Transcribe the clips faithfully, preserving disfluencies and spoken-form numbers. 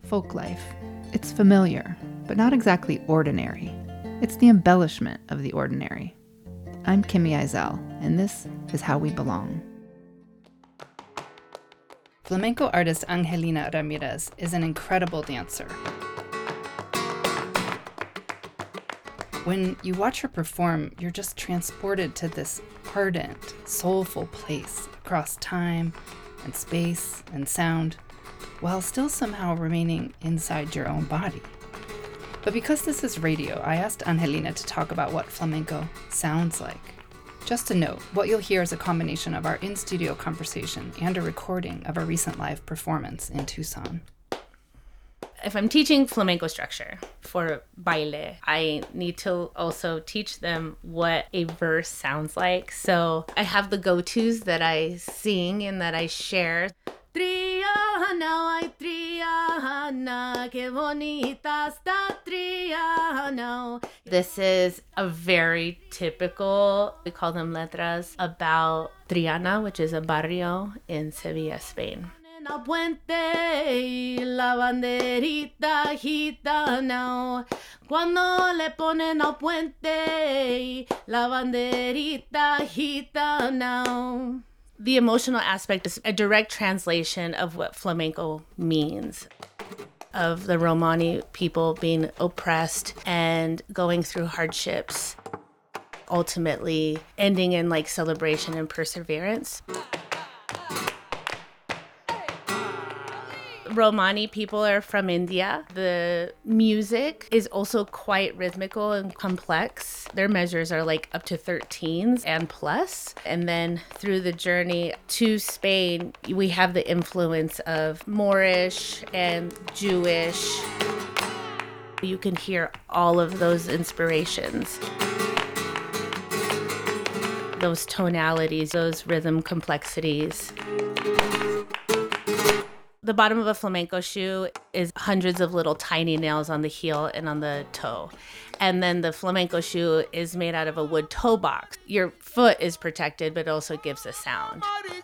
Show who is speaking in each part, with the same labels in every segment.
Speaker 1: folk life. It's familiar, but not exactly ordinary. It's the embellishment of the ordinary. I'm Kimmy Eisel, and this is How We Belong. Flamenco artist Angelina Ramirez is an incredible dancer. When you watch her perform, you're just transported to this ardent, soulful place across time and space and sound, while still somehow remaining inside your own body. But because this is radio, I asked Angelina to talk about what flamenco sounds like. Just a note, what you'll hear is a combination of our in-studio conversation and a recording of a recent live performance in Tucson.
Speaker 2: If I'm teaching flamenco structure for baile, I need to also teach them what a verse sounds like. So I have the go-tos that I sing and that I share. Triana, ay Triana, que bonita está Triana. This is a very typical, we call them letras, about Triana, which is a barrio in Sevilla, Spain. La puente, la banderita gitana, cuando le ponen al puente, la banderita gitana. The emotional aspect is a direct translation of what flamenco means, of the Romani people being oppressed and going through hardships, ultimately ending in like celebration and perseverance. Romani people are from India. The music is also quite rhythmical and complex. Their measures are like up to thirteens and plus. And then through the journey to Spain, we have the influence of Moorish and Jewish. You can hear all of those inspirations, those tonalities, those rhythm complexities. The bottom of a flamenco shoe is hundreds of little tiny nails on the heel and on the toe. And then the flamenco shoe is made out of a wood toe box. Your foot is protected, but also gives a sound.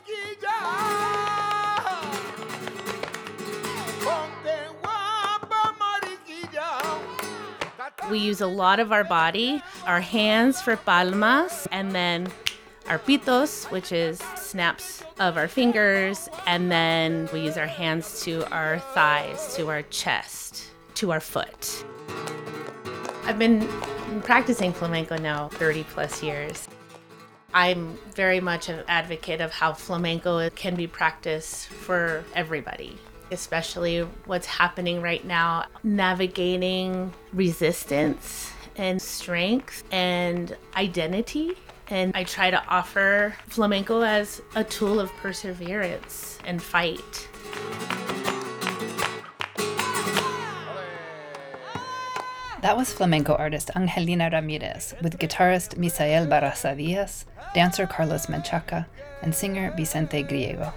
Speaker 2: We use a lot of our body, our hands for palmas, and then our pitos, which is snaps of our fingers, and then we use our hands to our thighs, to our chest, to our foot. I've been practicing flamenco now thirty plus years. I'm very much an advocate of how flamenco can be practiced for everybody, especially what's happening right now, navigating resistance and strength and identity. And I try to offer flamenco as a tool of perseverance and fight.
Speaker 1: That was flamenco artist Angelina Ramirez with guitarist Misael Barraza Diaz, dancer Carlos Menchaca, and singer Vicente Griego.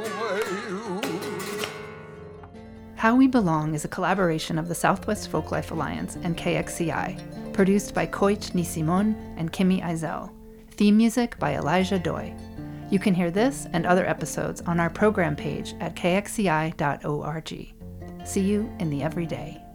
Speaker 1: How We Belong is a collaboration of the Southwest Folklife Alliance and K X C I, produced by Koich Nisimon and Kimmy Eisel. Theme music by Elijah Doi. You can hear this and other episodes on our program page at k x c i dot org. See you in the everyday.